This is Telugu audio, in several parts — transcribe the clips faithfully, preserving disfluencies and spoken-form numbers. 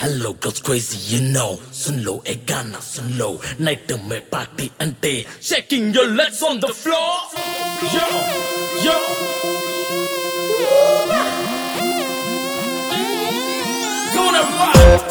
Hello goes crazy, you know. Sun low, a Ghana, sun low. Night to me party and day. Shaking your legs on the floor. Yo, yo. Gonna rock.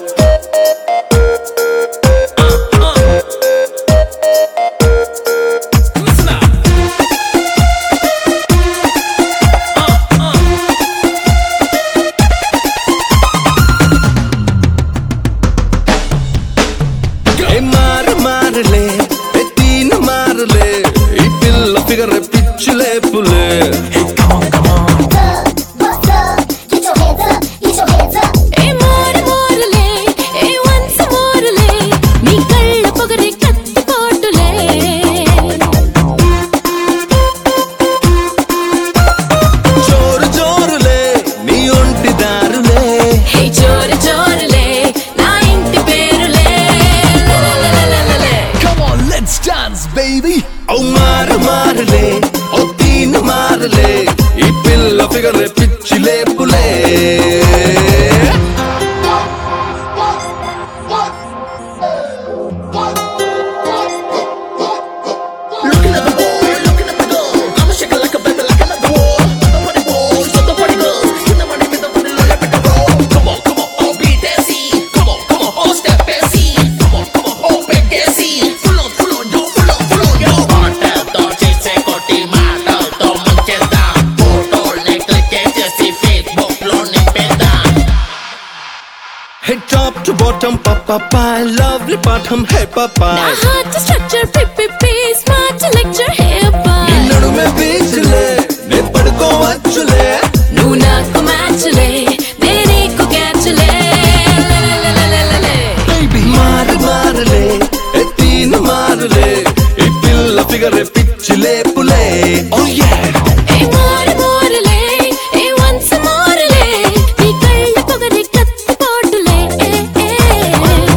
Figure piccole pule. Hey, come on, come on. What's up? Get your hands up, get your hands up. Hey, more, more le. Hey, once more le. Nee kalla pogare katti potule. Joru joru le, nee onti daru le. Hey, joru joru le, na inti peru le. La la la la la la. Come on, let's dance, baby. Oh maru maru le, oh teen maru le. Ee pilla figure piccole pule. Looking at the boy, looking at the girl. I'ma shake it like a baby, like another war. The party boys, so the party girls. Get the money, make the money, let it roll. Come on, come on, oh beat that scene. Come on, come on, oh step and see. Come on, come on, oh big that scene. Full on, full on, yo, full on, full on, yo. Hotelto చేసే కొట్టి మాటలతో ముంచేద్దాం. ఫోటోల్ని క్లిక్ చేసి Facebook లో నింపేద్దాం. Hey top to bottom, papa pie, lovely bottom, hey papa. Na heart to structure, pip pip pip, smart to lecture, hey boy. నిన్ను మే బీచ్లే, నే పడుకోవచ్చులే. నువ్వు నాకు మ్యాచ్లే, నే నీకు క్యాచ్లే. La la la la la la. Baby మారు మారులే, ఏ తీను మారులే. ఈ పిల్ల ఫిగరే పిచ్చిలే Phule. Oh yeah. Hey, more, more le. Hey, once more le. Nee kalla pogare katti potule. Eh eh.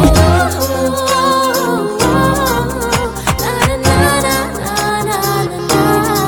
Na na na na na na.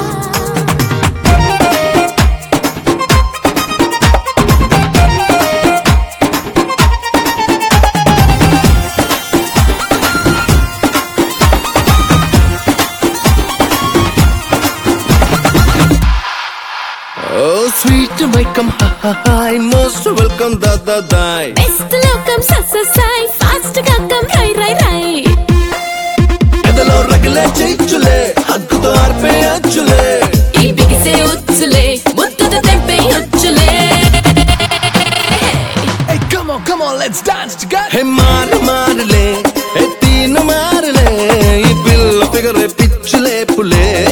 Oh sweet welcome, ha ha hi, most welcome da da die. Best lokam sa sa sai, fast ga kam rai rai rai. ఎదలో రగిలే చిచ్చులే, హగ్గుతో ఆర్పేయచ్చులే. ఈ బిగిసే ఉచ్చులే, ముద్దుతో తెంపే ఉచ్చులే. Hey, come on, come on, let's dance together. హే మారు మారులే, ఏ తీను మారులే. ఈ పిల్ల ఫిగరే పిచ్చిలే పులే.